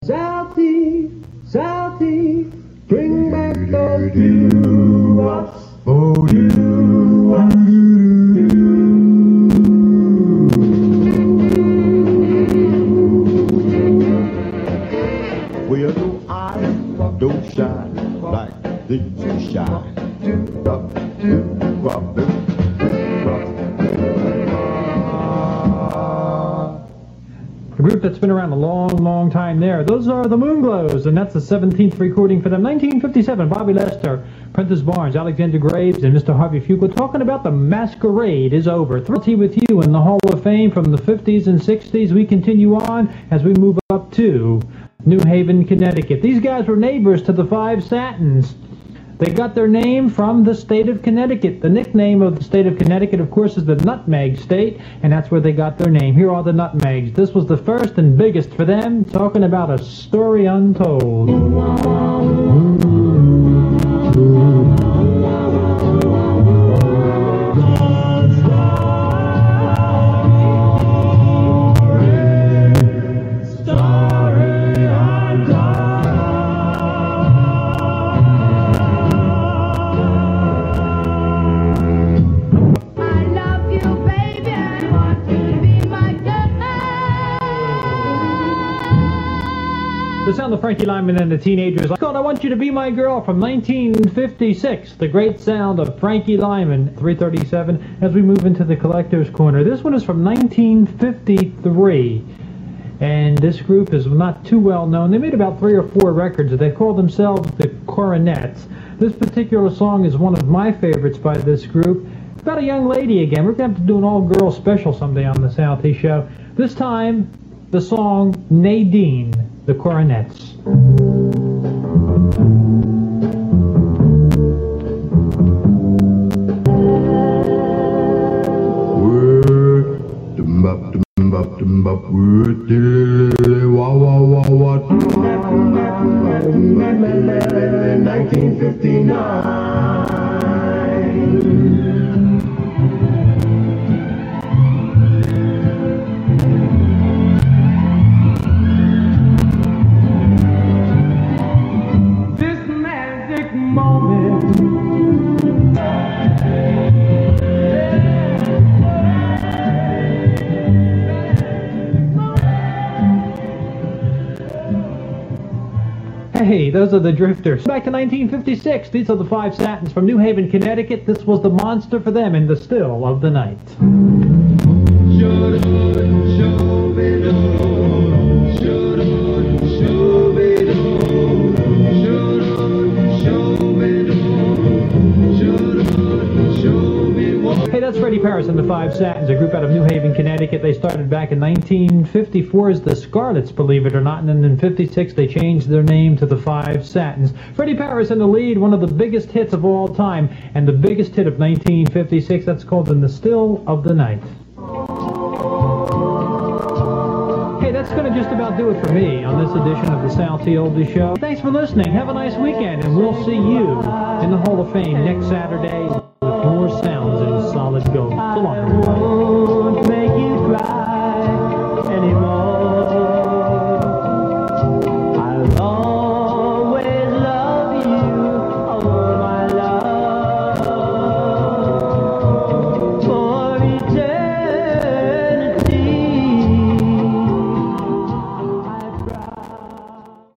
Southie, Southie, bring back those doo-wops, oh doo-wops. Well, no eyes don't shine like they used to shine. Doo-wop, doo-wop, doo-wop. A group that's been around a long, long time there. Those are the Moonglows, and that's the 17th recording for them. 1957, Bobby Lester, Prentice Barnes, Alexander Graves, and Mr. Harvey Fuqua talking about The Masquerade is over. Thrilled with you in the Hall of Fame from the 50s and 60s. We continue on as we move up to New Haven, Connecticut. These guys were neighbors to the Five Satins. They got their name from the state of Connecticut. The nickname of the state of Connecticut, of course, is the Nutmeg State, and that's where they got their name. Here are the Nutmegs. This was the first and biggest for them, talking about a story untold. The sound of Frankie Lyman and the Teenagers. It's called I Want You to Be My Girl from 1956. The great sound of Frankie Lyman, 337, as we move into the Collector's Corner. This one is from 1953. And this group is not too well known. They made about 3 or 4 records. They call themselves the Coronets. This particular song is one of my favorites by this group. It's about a young lady again. We're going to have to do an all-girls special someday on the Southie Show. This time, the song Nadine, the Coronets. Wah wah wah wah. 1959. Hey, those are the Drifters. Back to 1956. These are the Five Satins from New Haven, Connecticut. This was the monster for them in the still of the night. Hey, that's Freddie Paris and the Five Satins, a group out of New Haven, Connecticut. They started back in 1954 as the Scarlets, believe it or not, and then in 56 they changed their name to the Five Satins. Freddie Paris in the lead, one of the biggest hits of all time, and the biggest hit of 1956, that's called In the Still of the Night. Hey, that's going to just about do it for me on this edition of the Southie Oldies Show. Thanks for listening. Have a nice weekend, and we'll see you in the Hall of Fame next Saturday with more sounds in solid gold. So long, everyone.